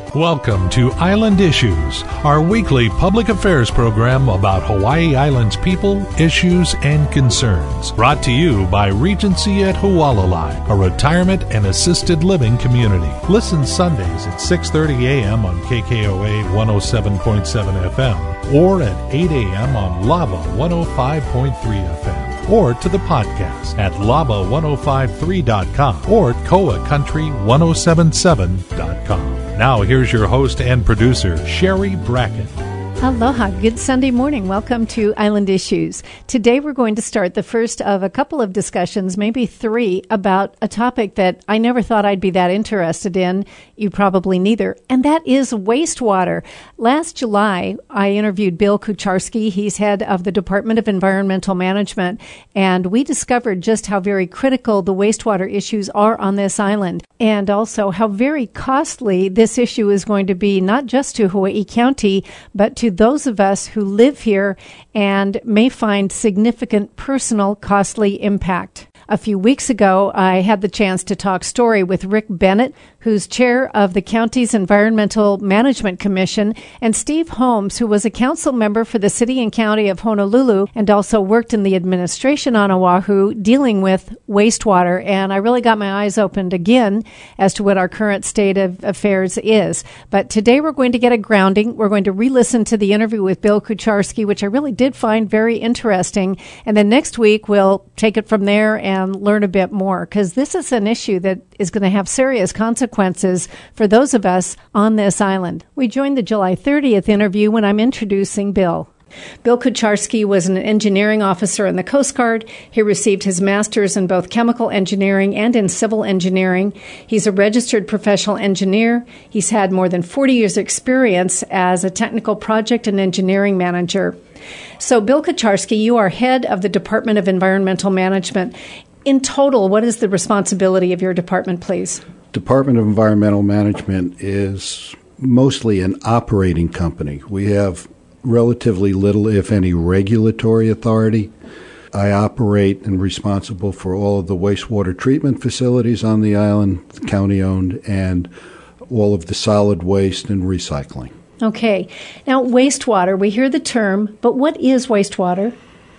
Welcome to Island Issues, our weekly public affairs program about Hawaii Island's people, issues, and concerns. Brought to you by Regency at Hualalai, a retirement and assisted living community. Listen Sundays at 6:30 a.m. on KKOA 107.7 FM or at 8 a.m. on Lava 105.3 FM. Or to the podcast at lava1053.com or koacountry1077.com. Now here's your host and producer, Sherry Brackett. Aloha. Good Sunday morning. Welcome to Island Issues. Today we're going to start the first of a couple of discussions, maybe three, about a topic that I never thought I'd be that interested in. You probably neither. And that is wastewater. Last July, I interviewed Bill Kucharski. He's head of the Department of Environmental Management. And we discovered just how very critical the wastewater issues are on this island. And also how very costly this issue is going to be, not just to Hawaii County, but to those of us who live here and may find significant personal costly impact. A few weeks ago, I had the chance to talk story with Rick Bennett, who's chair of the county's Environmental Management Commission, and Steve Holmes, who was a council member for the city and county of Honolulu and also worked in the administration on Oahu dealing with wastewater. And I really got my eyes opened again as to what our current state of affairs is. But today we're going to get a grounding. We're going to re-listen to the interview with Bill Kucharski, which I really did find very interesting. And then next week we'll take it from there and learn a bit more, because this is an issue that is going to have serious consequences for those of us on this island. We joined the July 30th interview when I'm introducing Bill. Bill Kucharski was an engineering officer in the Coast Guard. He received his master's in both chemical engineering and in civil engineering. He's a registered professional engineer. He's had more than 40 years' experience as a technical project and engineering manager. So, Bill Kucharski, you are head of the Department of Environmental Management. In total, what is the responsibility of your department, please? Department of Environmental Management is mostly an operating company. We have relatively little, if any, regulatory authority. I operate and responsible for all of the wastewater treatment facilities on the island, county-owned, and all of the solid waste and recycling. Okay. Now, wastewater, we hear the term, but what is wastewater?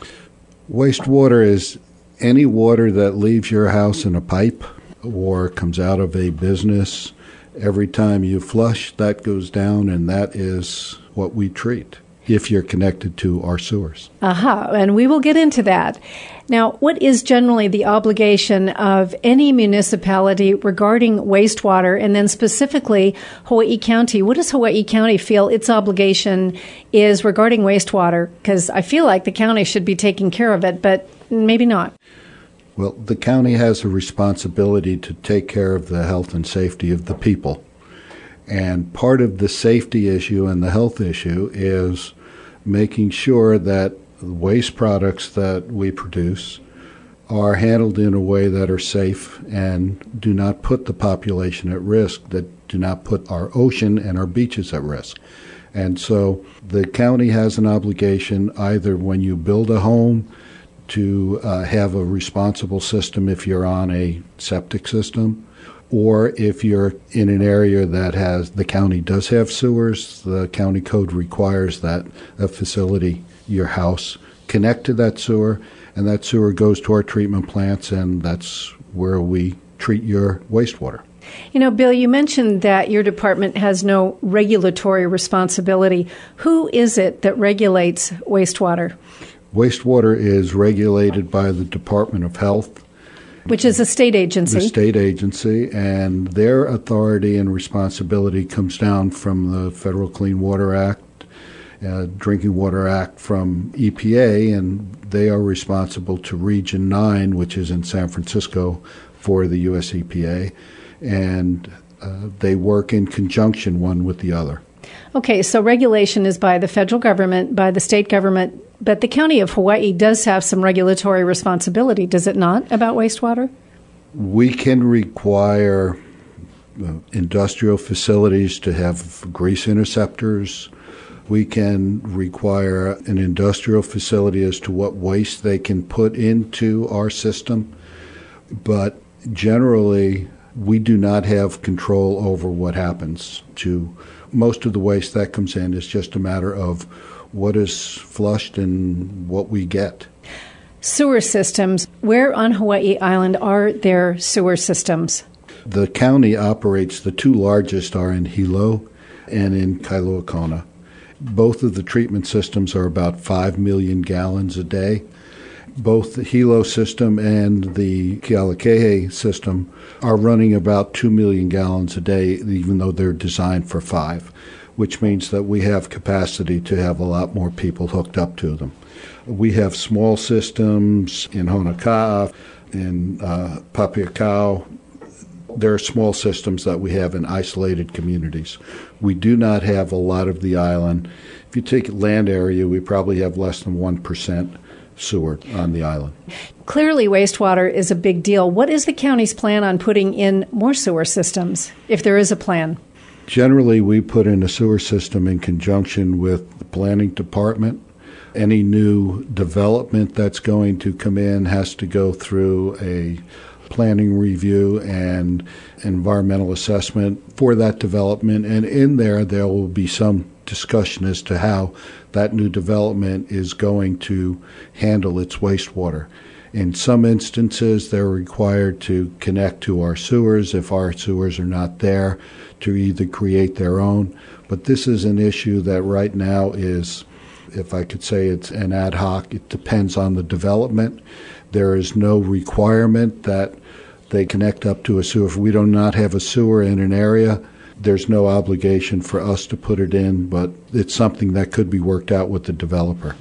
Wastewater is any water that leaves your house in a pipe or comes out of a business. Every time you flush, that goes down, and that is what we treat if you're connected to our sewers. Aha, and we will get into that. Now, what is generally the obligation of any municipality regarding wastewater, and then specifically Hawaii County? What does Hawaii County feel its obligation is regarding wastewater? Because I feel like the county should be taking care of it, but maybe not. Well, the county has a responsibility to take care of the health and safety of the people. And part of the safety issue and the health issue is making sure that waste products that we produce are handled in a way that are safe and do not put the population at risk, that do not put our ocean and our beaches at risk. And so the county has an obligation either when you build a home to have a responsible system if you're on a septic system, or if you're in an area that has, the county does have sewers, the county code requires that a facility, your house, connect to that sewer, and that sewer goes to our treatment plants, and that's where we treat your wastewater. You know, Bill, you mentioned that your department has no regulatory responsibility. Who is it that regulates wastewater? Wastewater is regulated by the Department of Health, which is a state agency. The state agency, and their authority and responsibility comes down from the Federal Clean Water Act, Drinking Water Act from EPA, and they are responsible to Region 9, which is in San Francisco, for the U.S. EPA, and they work in conjunction one with the other. Okay, so regulation is by the federal government, by the state government, but the county of Hawaii does have some regulatory responsibility, does it not, about wastewater? We can require industrial facilities to have grease interceptors. We can require an industrial facility as to what waste they can put into our system. But generally, We do not have control over what happens to most of the waste that comes in. It's just a matter of what is flushed and what we get. Sewer systems. Where on Hawaii Island are there sewer systems? The county operates, the two largest are in Hilo and in Kailua Kona. Both of the treatment systems are about 5 million gallons a day. Both the Hilo system and the Kealakahe system are running about 2 million gallons a day, even though they're designed for 5, which means that we have capacity to have a lot more people hooked up to them. We have small systems in Honoka'a, in Papiakau. There are small systems that we have in isolated communities. We do not have a lot of the island. If you take land area, we probably have less than 1% sewer on the island. Clearly, wastewater is a big deal. What is the county's plan on putting in more sewer systems, if there is a plan? Generally, we put in a sewer system in conjunction with the planning department. Any new development that's going to come in has to go through a planning review and environmental assessment for that development. And in there will be some discussion as to how that new development is going to handle its wastewater. In some instances, they're required to connect to our sewers if our sewers are not there, to either create their own. But this is an issue that right now is, if I could say it's an ad hoc, it depends on the development. There is no requirement that they connect up to a sewer. If we do not have a sewer in an area, there's no obligation for us to put it in, but it's something that could be worked out with the developer.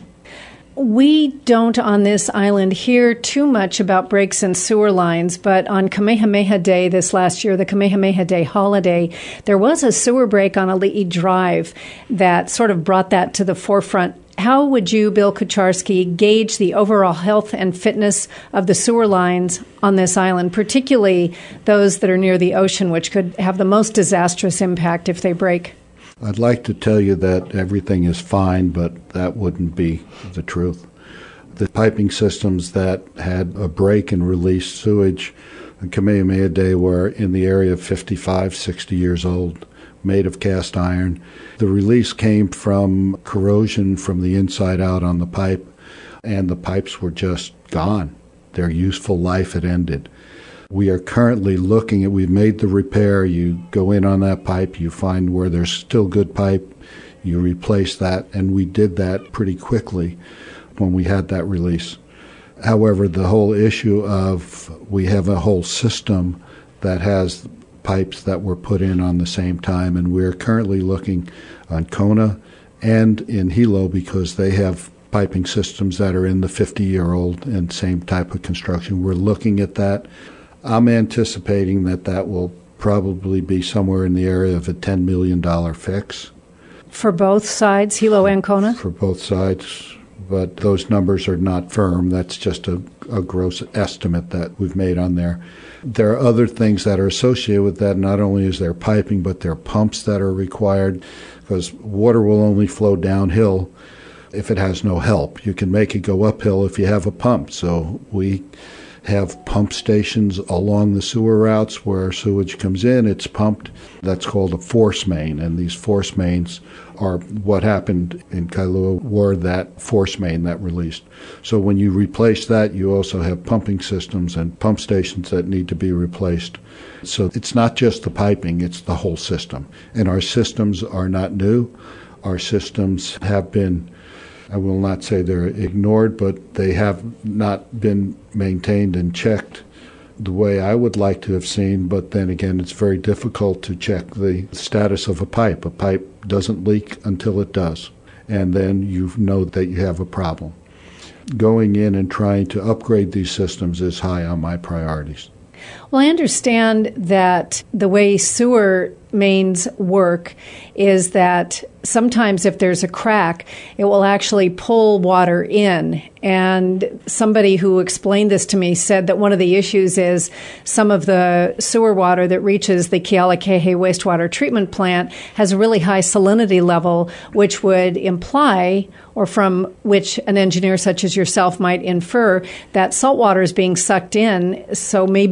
We don't on this island hear too much about breaks in sewer lines, but on Kamehameha Day this last year, the Kamehameha Day holiday, there was a sewer break on Ali'i Drive that sort of brought that to the forefront. How would you, Bill Kucharski, gauge the overall health and fitness of the sewer lines on this island, particularly those that are near the ocean, which could have the most disastrous impact if they break? I'd like to tell you that everything is fine, but that wouldn't be the truth. The piping systems that had a break and released sewage on Kamehameha Day were in the area of 55, 60 years old, made of cast iron. The release came from corrosion from the inside out on the pipe, and the pipes were just gone. Their useful life had ended. We are currently looking at, we've made the repair. You go in on that pipe, you find where there's still good pipe, you replace that, and we did that pretty quickly when we had that release. However, the whole issue of we have a whole system that has pipes that were put in on the same time, and we're currently looking on Kona and in Hilo because they have piping systems that are in the 50-year-old and same type of construction. We're looking at that. I'm anticipating that will probably be somewhere in the area of a $10 million fix. For both sides, Hilo and Kona? For both sides, but those numbers are not firm. That's just a gross estimate that we've made on there. There are other things that are associated with that. Not only is there piping, but there are pumps that are required because water will only flow downhill if it has no help. You can make it go uphill if you have a pump. So we have pump stations along the sewer routes where sewage comes in, it's pumped. That's called a force main, and these force mains are what happened in Kailua were that force main that released. So when you replace that, you also have pumping systems and pump stations that need to be replaced. So it's not just the piping, it's the whole system. And our systems are not new. Our systems have been, I will not say they're ignored, but they have not been maintained and checked the way I would like to have seen. But then again, it's very difficult to check the status of a pipe. A pipe doesn't leak until it does, and then you know that you have a problem. Going in and trying to upgrade these systems is high on my priorities. Well, I understand that the way sewer mains work is that sometimes if there's a crack, it will actually pull water in. And somebody who explained this to me said that one of the issues is some of the sewer water that reaches the Kealakahe wastewater treatment plant has a really high salinity level, which would imply, or from which an engineer such as yourself might infer, that salt water is being sucked in. So maybe there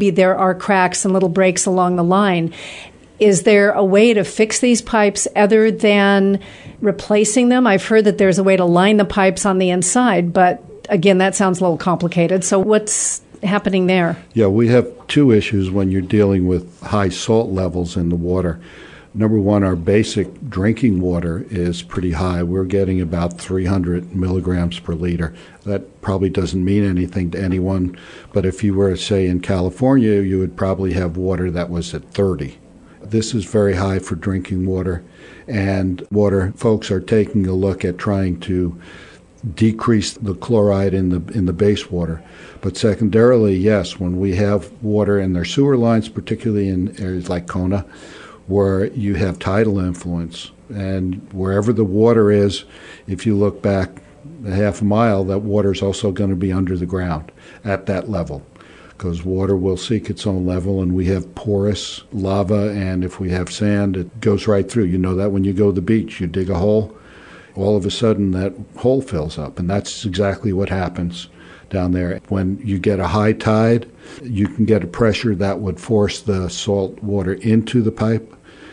are cracks and little breaks along the line. Is there a way to fix these pipes other than replacing them? I've heard that there's a way to line the pipes on the inside, but again, that sounds a little complicated. So what's happening there? Yeah, we have two issues when you're dealing with high salt levels in the water. Number one, our basic drinking water is pretty high. We're getting about 300 milligrams per liter. That probably doesn't mean anything to anyone, but if you were, say, in California, you would probably have water that was at 30. This is very high for drinking water, and water folks are taking a look at trying to decrease the chloride in the base water. But secondarily, yes, when we have water in their sewer lines, particularly in areas like Kona, where you have tidal influence, and wherever the water is, if you look back a half a mile, that water is also going to be under the ground at that level, because water will seek its own level, and we have porous lava, and if we have sand, it goes right through. You know that when you go to the beach, you dig a hole, all of a sudden that hole fills up, and that's exactly what happens down there. When you get a high tide, you can get a pressure that would force the salt water into the pipe,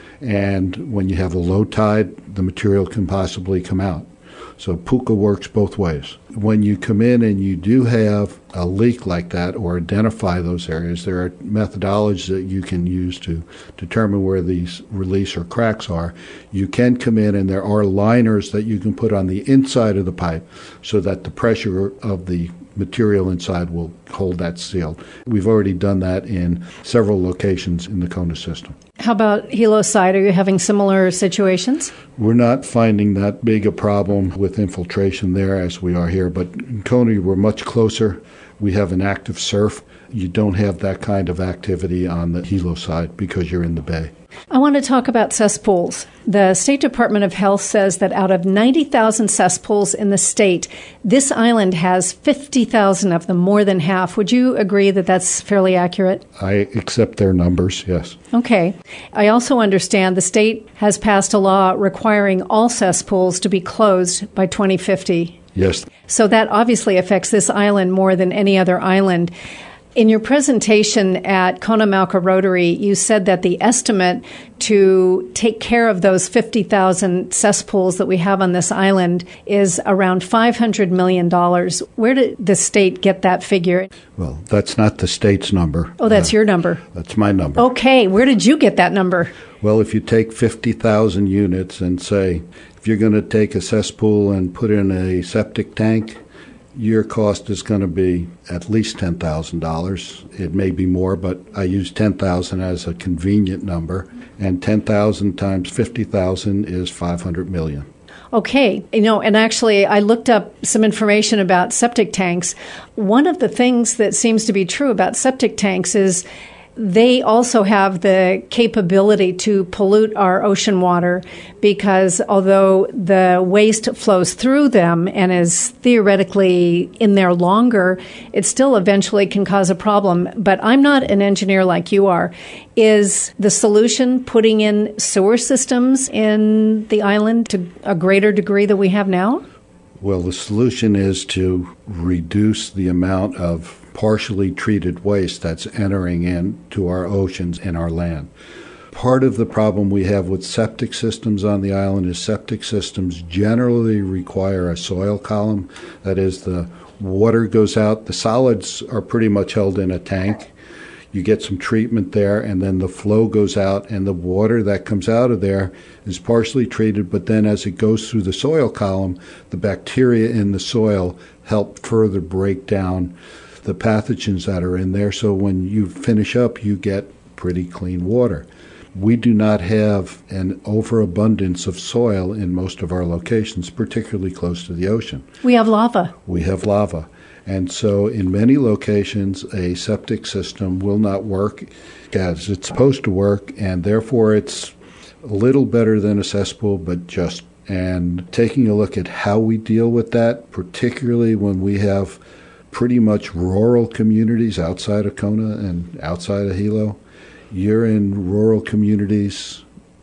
and when you have a low tide, the material can possibly come out. So Puka works both ways. When you come in and you do have a leak like that or identify those areas, there are methodologies that you can use to determine where these release or cracks are. You can come in and there are liners that you can put on the inside of the pipe so that the pressure of the material inside will hold that sealed. We've already done that in several locations in the Kona system. How about Hilo side? Are you having similar situations? We're not finding that big a problem with infiltration there as we are here, but in Kona we're much closer. We have an active surf. You don't have that kind of activity on the Hilo side because you're in the bay. I want to talk about cesspools. The State Department of Health says that out of 90,000 cesspools in the state, this island has 50,000 of them, more than half. Would you agree that that's fairly accurate? I accept their numbers, yes. Okay. I also understand the state has passed a law requiring all cesspools to be closed by 2050. Yes. So that obviously affects this island more than any other island. In your presentation at Kona Mauka Rotary, you said that the estimate to take care of those 50,000 cesspools that we have on this island is around $500 million. Where did the state get that figure? Well, that's not the state's number. Oh, that's your number. That's my number. Okay. Where did you get that number? Well, if you take 50,000 units and say, if you're going to take a cesspool and put in a septic tank, your cost is going to be at least $10,000. It may be more, but I use $10,000 as a convenient number, and 10,000 times 50,000 is $500 million. Okay. And actually, I looked up some information about septic tanks. One of the things that seems to be true about septic tanks is they also have the capability to pollute our ocean water because although the waste flows through them and is theoretically in there longer, it still eventually can cause a problem. But I'm not an engineer like you are. Is the solution putting in sewer systems in the island to a greater degree than we have now? Well, the solution is to reduce the amount of partially treated waste that's entering into our oceans and our land. Part of the problem we have with septic systems on the island is septic systems generally require a soil column. That is, the water goes out, the solids are pretty much held in a tank. You get some treatment there, and then the flow goes out, and the water that comes out of there is partially treated, but then as it goes through the soil column, the bacteria in the soil help further break down the pathogens that are in there. So when you finish up, you get pretty clean water. We do not have an overabundance of soil in most of our locations, particularly close to the ocean. We have lava. We have lava. And so in many locations, a septic system will not work as it's supposed to work, and therefore it's a little better than a cesspool, but just. And taking a look at how we deal with that, particularly when we have pretty much rural communities outside of Kona and outside of Hilo. You're in rural communities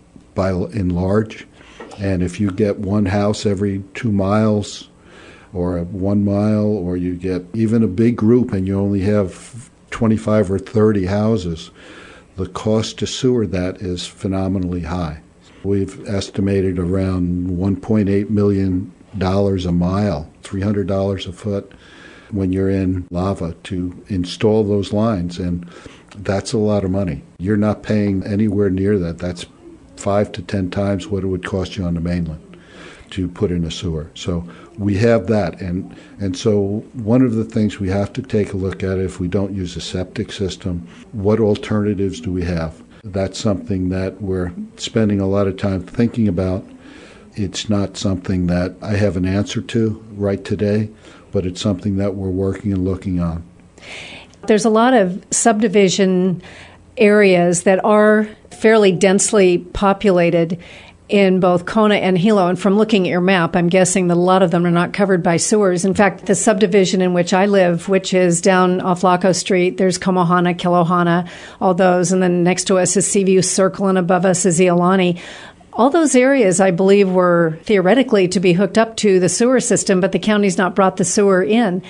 by and large, and if you get one house every 2 miles or 1 mile, or you get even a big group and you only have 25 or 30 houses, the cost to sewer that is phenomenally high. We've estimated around $1.8 million a mile, $300 a foot when you're in lava to install those lines, and that's a lot of money. You're not paying anywhere near that. That's 5 to 10 times what it would cost you on the mainland to put in a sewer. So we have that, and so one of the things we have to take a look at, if we don't use a septic system, what alternatives do we have? That's something that we're spending a lot of time thinking about. It's not something that I have an answer to right today, but it's something that we're working and looking on. There's a lot of subdivision areas that are fairly densely populated in both Kona and Hilo. And from looking at your map, I'm guessing that a lot of them are not covered by sewers. In fact, the subdivision in which I live, which is down off Laco Street, there's Komohana, Kilohana, all those. And then next to us is Seaview Circle, and above us is Iolani. All those areas, I believe, were theoretically to be hooked up to the sewer system, but the county's not brought the sewer in.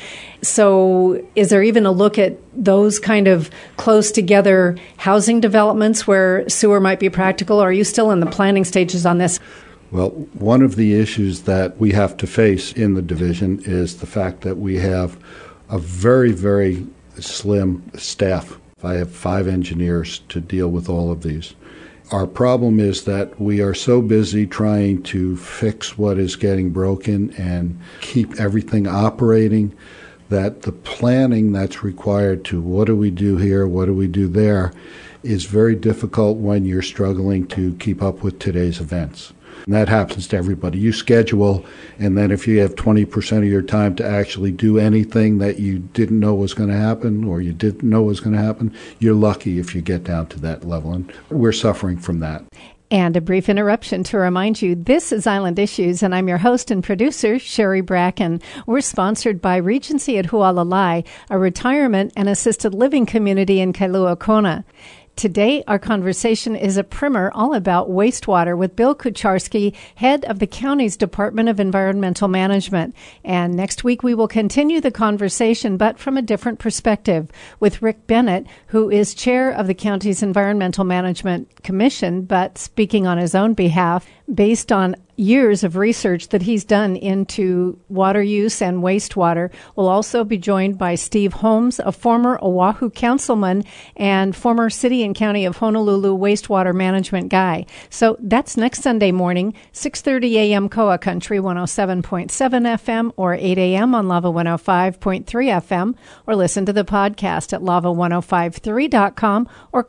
So is there even a look at those kind of close together housing developments where sewer might be practical, or are you still in the planning stages on this? Well, one of the issues that we have to face in the division is the fact that we have a very, very slim staff. I have 5 engineers to deal with all of these. Our problem is that we are so busy trying to fix what is getting broken and keep everything operating that the planning that's required to what do we do here, what do we do there, is very difficult when you're struggling to keep up with today's events. And that happens to everybody. You schedule, and then if you have 20% of your time to actually do anything that you didn't know was going to happen or you didn't know was going to happen, you're lucky if you get down to that level. And we're suffering from that. And a brief interruption to remind you, this is Island Issues, and I'm your host and producer, Sherry Bracken. We're sponsored by Regency at Hualalai, a retirement and assisted living community in Kailua Kona. Today, our conversation is a primer all about wastewater with Bill Kucharski, head of the county's Department of Environmental Management. And next week, we will continue the conversation, but from a different perspective, with Rick Bennett, who is chair of the county's Environmental Management Commission, but speaking on his own behalf, based on years of research that he's done into water use and wastewater. We'll also be joined by Steve Holmes, a former Oahu councilman and former city and county of Honolulu wastewater management guy. So that's next Sunday morning, 6:30 a.m. Koa Country 107.7 FM or 8 a.m. on Lava 105.3 FM, or listen to the podcast at lava1053.com or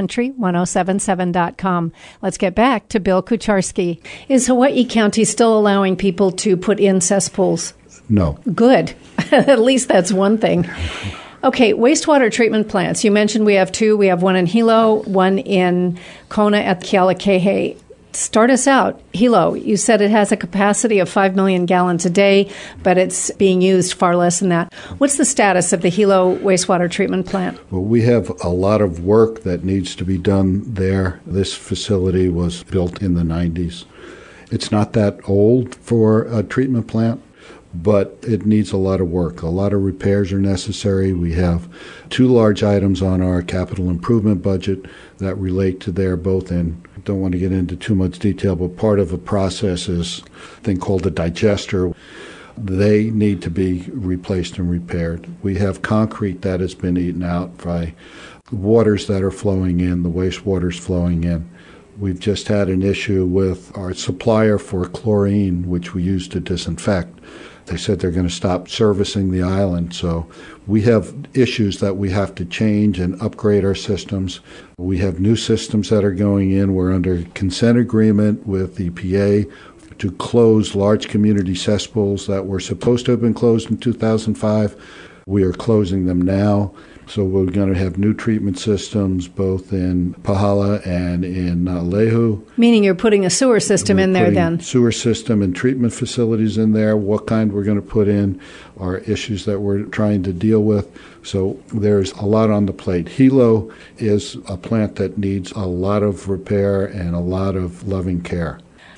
koacountry1077.com. Let's get back to Bill Kucharski. Is Hawaii County still allowing people to put in cesspools? No. Good. At least that's one thing. Okay, wastewater treatment plants. You mentioned we have 2. We have one in Hilo, one in Kona at Kealakahe. Start us out. Hilo, you said it has a capacity of 5 million gallons a day, but it's being used far less than that. What's the status of the Hilo wastewater treatment plant? Well, we have a lot of work that needs to be done there. This facility was built in the 90s. It's not that old for a treatment plant, but it needs a lot of work. A lot of repairs are necessary. We have 2 large items on our capital improvement budget that relate to there, both in, I don't want to get into too much detail, but part of a process is a thing called a digester. They need to be replaced and repaired. We have concrete that has been eaten out by waters that are flowing in, the wastewater's flowing in. We've just had an issue with our supplier for chlorine, which we use to disinfect. They said they're going to stop servicing the island. So we have issues that we have to change and upgrade our systems. We have new systems that are going in. We're under consent agreement with EPA to close large community cesspools that were supposed to have been closed in 2005. We are closing them now. So we're going to have new treatment systems both in Pahala and in Lehu. Meaning you're putting a sewer system in there then? Sewer system and treatment facilities in there. What kind we're going to put in are issues that we're trying to deal with. So there's a lot on the plate. Hilo is a plant that needs a lot of repair and a lot of loving care.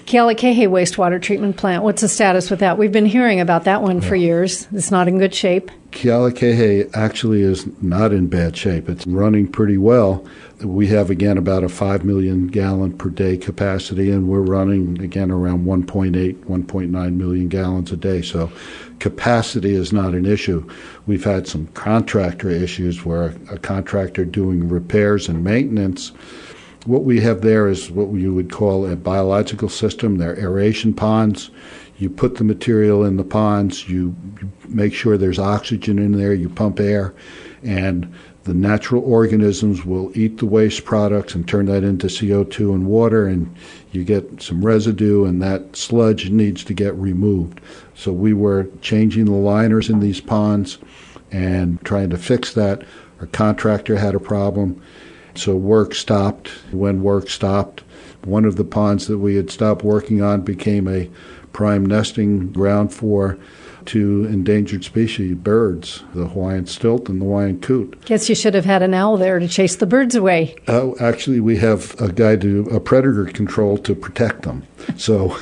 Kealakekee wastewater treatment plant, what's the status with that? We've been hearing about that one for years. It's not in good shape. Kealakekee actually is not in bad shape. It's running pretty well. We have, again, about a 5 million gallon per day capacity, and we're running, again, around 1.8, 1.9 million gallons a day. So capacity is not an issue. We've had some contractor issues where a contractor doing repairs and maintenance, what we have there is what you would call a biological system. They're aeration ponds. You put the material in the ponds, you make sure there's oxygen in there, you pump air, and the natural organisms will eat the waste products and turn that into CO2 and water, and you get some residue, and that sludge needs to get removed. So we were changing the liners in these ponds and trying to fix that. Our contractor had a problem, so work stopped. When work stopped, one of the ponds that we had stopped working on became a prime nesting ground for two endangered species birds, the Hawaiian stilt and the Hawaiian coot. Guess you should have had an owl there to chase the birds away. Actually, we have a guy do a predator control to protect them. So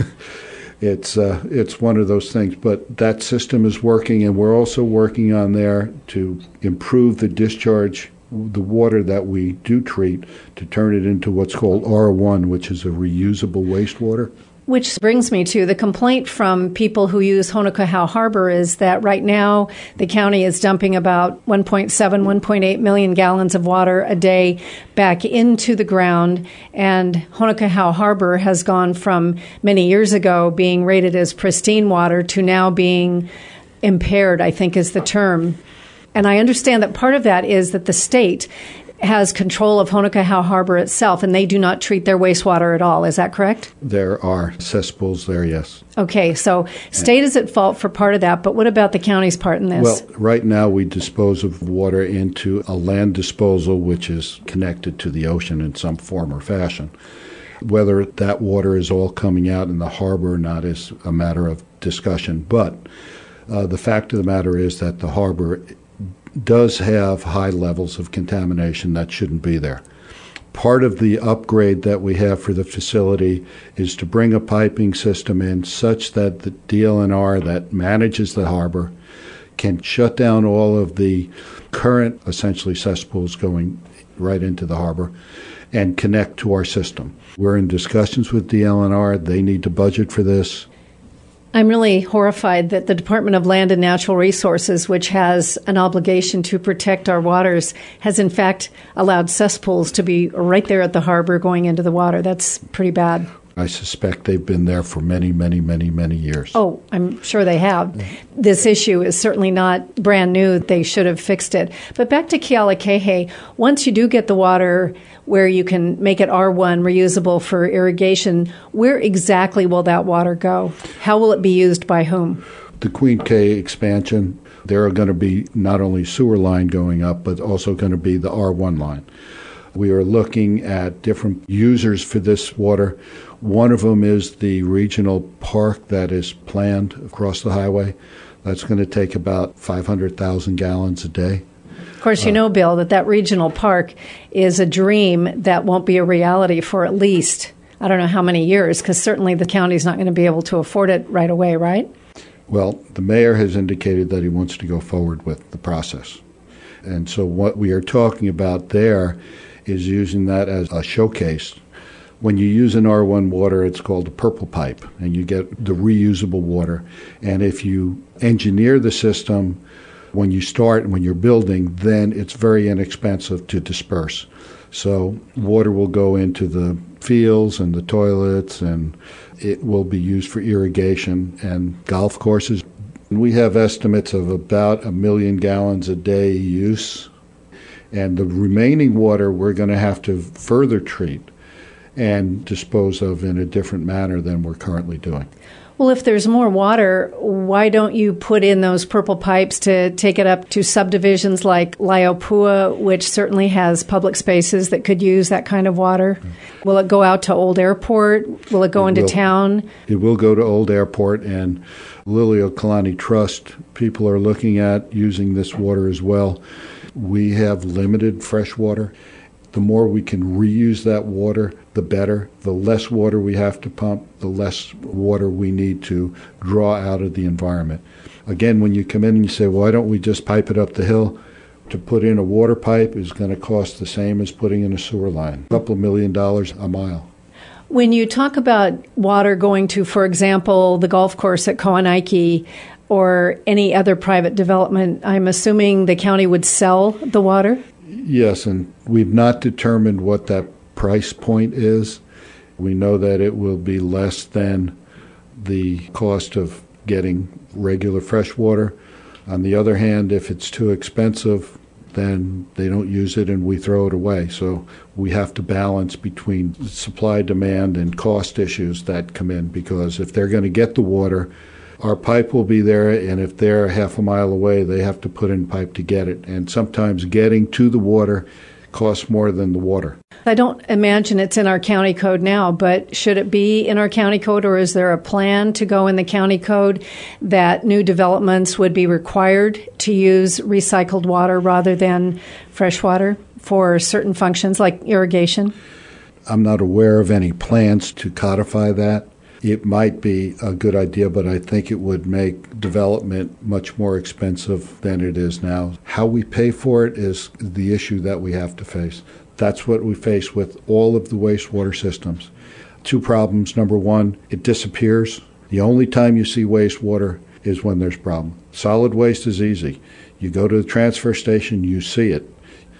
it's one of those things. But that system is working, and we're also working on there to improve the discharge, the water that we do treat, to turn it into what's called R1, which is a reusable wastewater. Which brings me to the complaint from people who use Honokaha Harbor is that right now the county is dumping about 1.7, 1.8 million gallons of water a day back into the ground. And Honokaha Harbor has gone from many years ago being rated as pristine water to now being impaired, I think is the term. And I understand that part of that is that the state has control of Honokaha Harbor itself, and they do not treat their wastewater at all. Is that correct? There are cesspools there, yes. Okay, so state is at fault for part of that, but what about the county's part in this? Well, right now we dispose of water into a land disposal, which is connected to the ocean in some form or fashion. Whether that water is all coming out in the harbor or not is a matter of discussion, but the fact of the matter is that the harbor does have high levels of contamination that shouldn't be there. Part of the upgrade that we have for the facility is to bring a piping system in such that the DLNR that manages the harbor can shut down all of the current, essentially, cesspools going right into the harbor and connect to our system. We're in discussions with DLNR. They need to budget for this. I'm really horrified that the Department of Land and Natural Resources, which has an obligation to protect our waters, has in fact allowed cesspools to be right there at the harbor going into the water. That's pretty bad. I suspect they've been there for many, many, many, many years. Oh, I'm sure they have. This issue is certainly not brand new. They should have fixed it. But back to Kealakekee, once you do get the water where you can make it R1 reusable for irrigation, where exactly will that water go? How will it be used by whom? The Queen K expansion, there are going to be not only sewer line going up, but also going to be the R1 line. We are looking at different users for this water. One of them is the regional park that is planned across the highway. That's going to take about 500,000 gallons a day. Of course, you know, Bill, that regional park is a dream that won't be a reality for at least, I don't know how many years, because certainly the county's not going to be able to afford it right away, right? Well, the mayor has indicated that he wants to go forward with the process. And so what we are talking about there is using that as a showcase. When you use an R1 water, it's called a purple pipe, and you get the reusable water. And if you engineer the system when you start and when you're building, then it's very inexpensive to disperse. So water will go into the fields and the toilets, and it will be used for irrigation and golf courses. We have estimates of about 1 million gallons a day use. And the remaining water we're going to have to further treat and dispose of in a different manner than we're currently doing. Well, if there's more water, why don't you put in those purple pipes to take it up to subdivisions like Laiopua, which certainly has public spaces that could use that kind of water? Will it go out to Old Airport? Will it go into town? It will go to Old Airport, and Liliuokalani Trust, people are looking at using this water as well. We have limited fresh water. The more we can reuse that water, the better. The less water we have to pump, the less water we need to draw out of the environment. Again, when you come in and you say, why don't we just pipe it up the hill? To put in a water pipe is going to cost the same as putting in a sewer line, a couple of $1 million a mile. When you talk about water going to, for example, the golf course at Koanike or any other private development, I'm assuming the county would sell the water? Yes, and we've not determined what that price point is. We know that it will be less than the cost of getting regular fresh water. On the other hand, if it's too expensive, then they don't use it and we throw it away. So we have to balance between supply, demand, and cost issues that come in, because if they're going to get the water, our pipe will be there, and if they're half a mile away, they have to put in pipe to get it. And sometimes getting to the water costs more than the water. I don't imagine it's in our county code now, but should it be in our county code, or is there a plan to go in the county code that new developments would be required to use recycled water rather than fresh water for certain functions like irrigation? I'm not aware of any plans to codify that. It might be a good idea, but I think it would make development much more expensive than it is now. How we pay for it is the issue that we have to face. That's what we face with all of the wastewater systems. Two problems. Number one, it disappears. The only time you see wastewater is when there's a problem. Solid waste is easy. You go to the transfer station, you see it.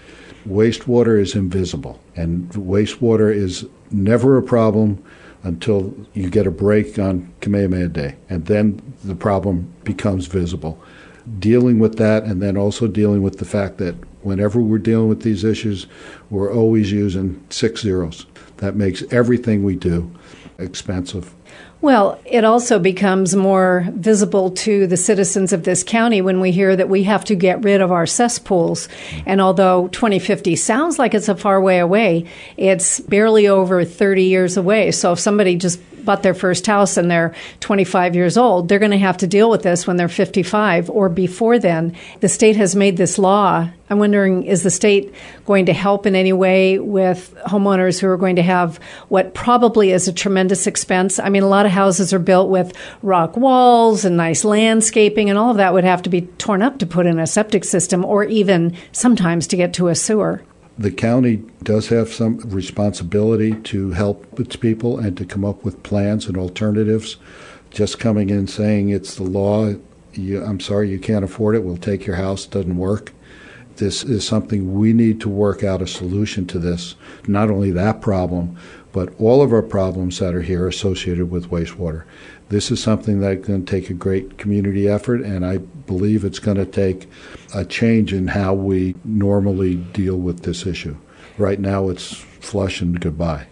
Wastewater is invisible, and wastewater is never a problem until you get a break on Kamehameha Day, and then the problem becomes visible. Dealing with that, and then also dealing with the fact that whenever we're dealing with these issues, we're always using 6 zeros. That makes everything we do expensive. Well, it also becomes more visible to the citizens of this county when we hear that we have to get rid of our cesspools. And although 2050 sounds like it's a far way away, it's barely over 30 years away. So if somebody just bought their first house and they're 25 years old, they're going to have to deal with this when they're 55 or before then. The state has made this law. I'm wondering, is the state going to help in any way with homeowners who are going to have what probably is a tremendous expense? I mean, a lot of houses are built with rock walls and nice landscaping, and all of that would have to be torn up to put in a septic system or even sometimes to get to a sewer. The county does have some responsibility to help its people and to come up with plans and alternatives. Just coming in saying it's the law, I'm sorry, you can't afford it, we'll take your house, doesn't work. This is something we need to work out a solution to this. Not only that problem, but all of our problems that are here associated with wastewater. This is something that's going to take a great community effort, and I believe it's going to take a change in how we normally deal with this issue. Right now, it's flush and goodbye.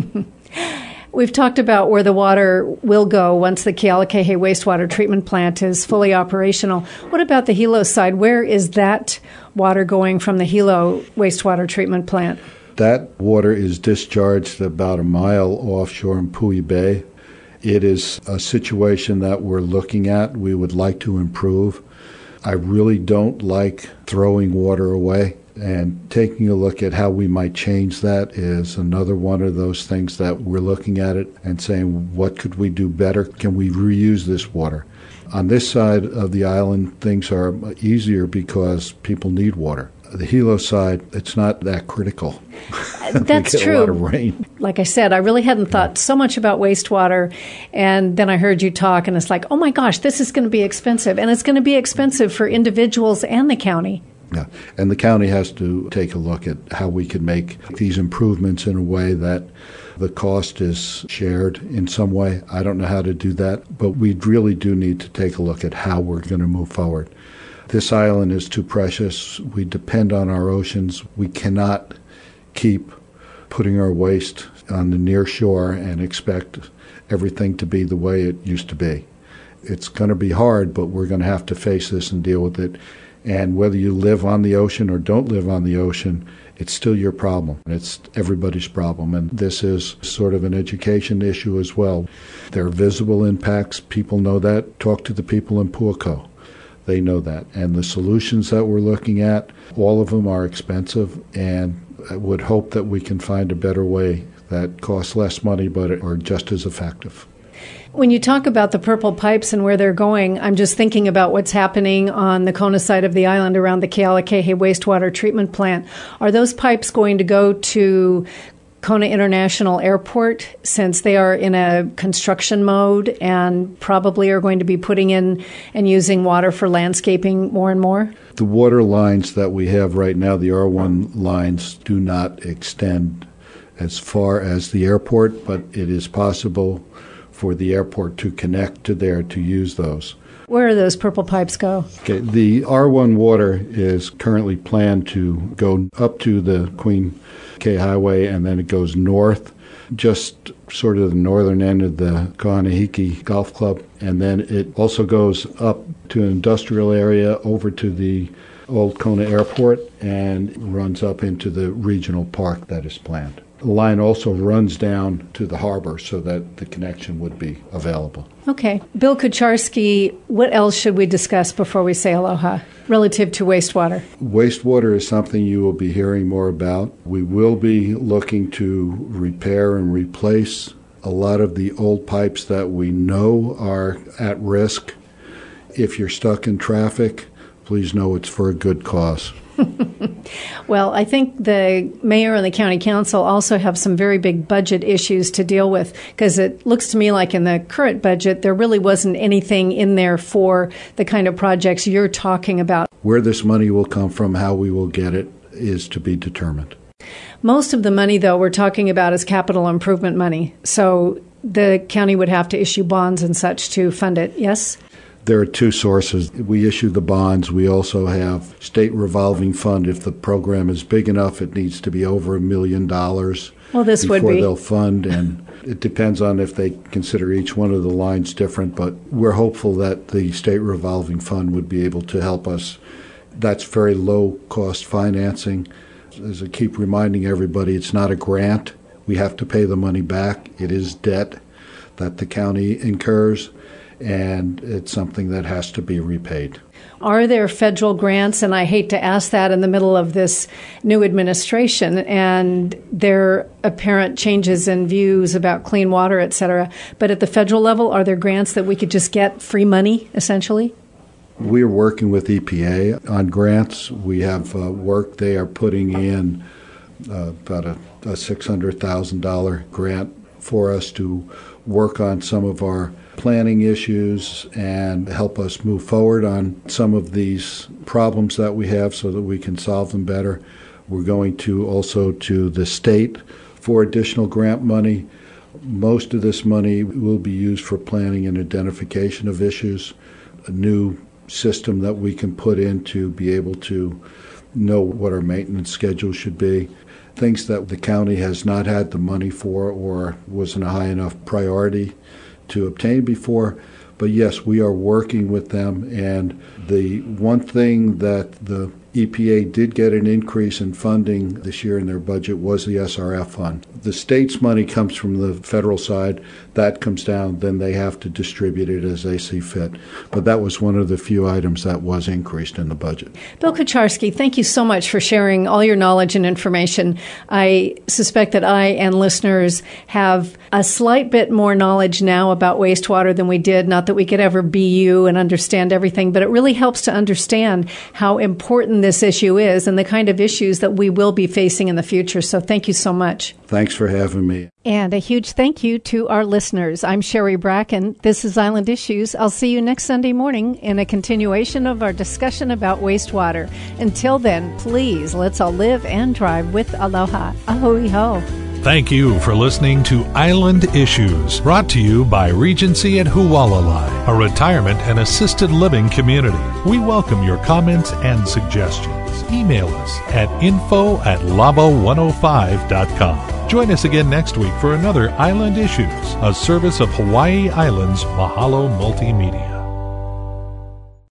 We've talked about where the water will go once the Kealakekee wastewater treatment plant is fully operational. What about the Hilo side? Where is that water going from the Hilo wastewater treatment plant? That water is discharged about a mile offshore in Pui Bay. It is a situation that we're looking at. We would like to improve. I really don't like throwing water away, and taking a look at how we might change that is another one of those things that we're looking at it and saying, what could we do better? Can we reuse this water? On this side of the island, things are easier because people need water. The Hilo side, it's not that critical. That's we get true. A lot of rain. Like I said, I really hadn't thought so much about wastewater, and then I heard you talk, and it's like, oh my gosh, this is going to be expensive, and it's going to be expensive for individuals and the county. Yeah, and the county has to take a look at how we can make these improvements in a way that the cost is shared in some way. I don't know how to do that, but we really do need to take a look at how we're going to move forward. This island is too precious. We depend on our oceans. We cannot keep putting our waste on the near shore and expect everything to be the way it used to be. It's going to be hard, but we're going to have to face this and deal with it. And whether you live on the ocean or don't live on the ocean, it's still your problem. It's everybody's problem. And this is sort of an education issue as well. There are visible impacts. People know that. Talk to the people in Puako. They know that. And the solutions that we're looking at, all of them are expensive, and I would hope that we can find a better way that costs less money but are just as effective. When you talk about the purple pipes and where they're going, I'm just thinking about what's happening on the Kona side of the island around the Kealakehe wastewater treatment plant. Are those pipes going to go to Kona International Airport, since they are in a construction mode and probably are going to be putting in and using water for landscaping more and more? The water lines that we have right now, the R1 lines, do not extend as far as the airport, but it is possible for the airport to connect to there to use those. Where do those purple pipes go? Okay, the R1 water is currently planned to go up to the Queen K Highway, and then it goes north, just sort of the northern end of the Kahanahiku Golf Club, and then it also goes up to an industrial area over to the old Kona Airport and runs up into the regional park that is planned. The line also runs down to the harbor so that the connection would be available. Okay. Bill Kucharski, what else should we discuss before we say aloha relative to wastewater? Wastewater is something you will be hearing more about. We will be looking to repair and replace a lot of the old pipes that we know are at risk. If you're stuck in traffic, please know it's for a good cause. Well, I think the mayor and the county council also have some very big budget issues to deal with, because it looks to me like in the current budget, there really wasn't anything in there for the kind of projects you're talking about. Where this money will come from, how we will get it, is to be determined. Most of the money, though, we're talking about is capital improvement money. So the county would have to issue bonds and such to fund it, yes? There are two sources. We issue the bonds. We also have state revolving fund. If the program is big enough, it needs to be over $1 million well, this before would be. They'll fund. And it depends on if they consider each one of the lines different. But we're hopeful that the state revolving fund would be able to help us. That's very low-cost financing. As I keep reminding everybody, it's not a grant. We have to pay the money back. It is debt that the county incurs, and it's something that has to be repaid. Are there federal grants? And I hate to ask that in the middle of this new administration and their apparent changes in views about clean water, et cetera. But at the federal level, are there grants that we could just get free money, essentially? We are working with EPA on grants. We have work they are putting in about a $600,000 grant for us to work on some of our planning issues and help us move forward on some of these problems that we have so that we can solve them better. We're going to also to the state for additional grant money. Most of this money will be used for planning and identification of issues, a new system that we can put in to be able to know what our maintenance schedule should be. Things that the county has not had the money for or wasn't a high enough priority to obtain before. But yes, we are working with them. And the one thing that the EPA did get an increase in funding this year in their budget was the SRF fund. The state's money comes from the federal side. That comes down, then they have to distribute it as they see fit. But that was one of the few items that was increased in the budget. Bill Kucharski, thank you so much for sharing all your knowledge and information. I suspect that I and listeners have a slight bit more knowledge now about wastewater than we did. Not that we could ever be you and understand everything, but it really helps to understand how important this issue is and the kind of issues that we will be facing in the future. So thank you so much. Thanks for having me. And a huge thank you to our listeners. I'm Sherry Bracken. This is Island Issues. I'll see you next Sunday morning in a continuation of our discussion about wastewater. Until then, please, let's all live and drive with aloha. Ahui ho. Thank you for listening to Island Issues, brought to you by Regency at Hualalai, a retirement and assisted living community. We welcome your comments and suggestions. Email us at info@labo105.com. Join us again next week for another Island Issues, a service of Hawaii Island's Mahalo Multimedia.